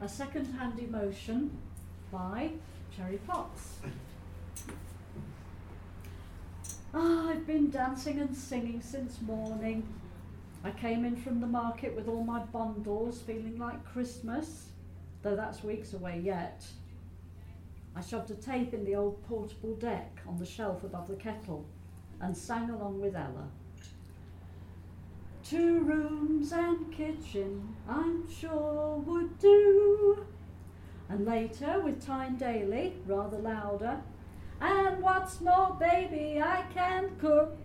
A Second-Hand Emotion by Cherry Potts. I've been dancing and singing since morning. I came in from the market with all my bundles, feeling like Christmas, though that's weeks away yet. I shoved a tape in the old portable deck on the shelf above the kettle and sang along with Ella. 2 rooms and kitchen, I'm sure would do. And later, with Tyne Daly, rather louder, and what's more, baby, I can cook.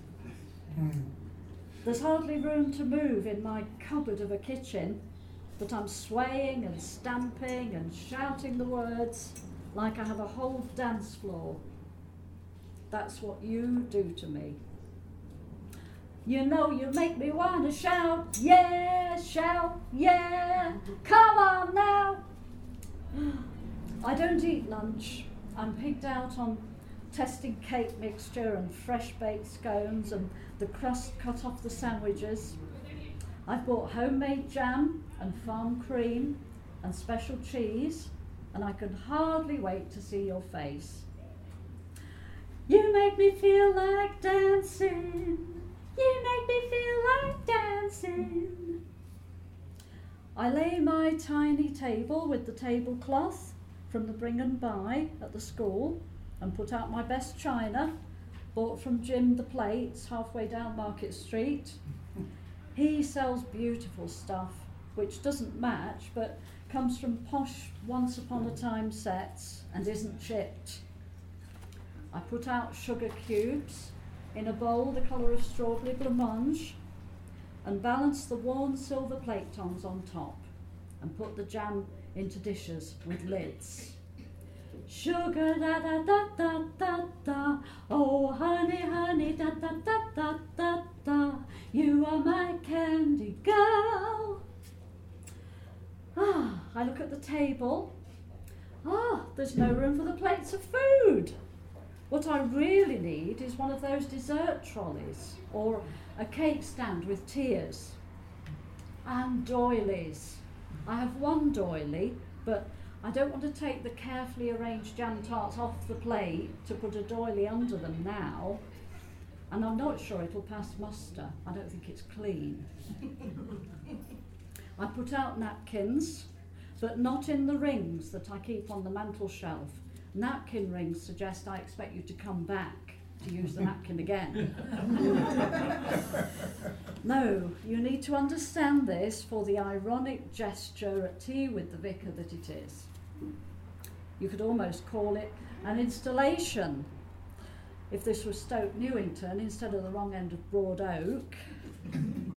There's hardly room to move in my cupboard of a kitchen, but I'm swaying and stamping and shouting the words like I have a whole dance floor. That's what you do to me. You know you make me want to shout, yeah, come on now. I don't eat lunch. I'm pigged out on testing cake mixture and fresh baked scones and the crust cut off the sandwiches. I've bought homemade jam and farm cream and special cheese, and I can hardly wait to see your face. You make me feel like dancing. You make me feel like dancing. I lay my tiny table with the tablecloth from the bring and buy at the school and put out my best china, bought from Jim the Plates halfway down Market Street. He sells beautiful stuff which doesn't match but comes from posh once upon a time sets and isn't chipped. I put out sugar cubes in a bowl the colour of strawberry blancmange and balance the worn silver plate tongs on top and put the jam into dishes with lids. Sugar da da da da da da, oh honey honey da da da da da da, you are my candy girl. I look at the table. There's no room for the plates of food. What I really need is one of those dessert trolleys or a cake stand with tiers. And doilies. I have one doily, but I don't want to take the carefully arranged jam tarts off the plate to put a doily under them now. And I'm not sure it'll pass muster. I don't think it's clean. I put out napkins, but not in the rings that I keep on the mantel shelf. Napkin rings suggest I expect you to come back to use the napkin again. No, you need to understand this for the ironic gesture at tea with the vicar that it is. You could almost call it an installation. If this was Stoke Newington instead of the wrong end of Broad Oak.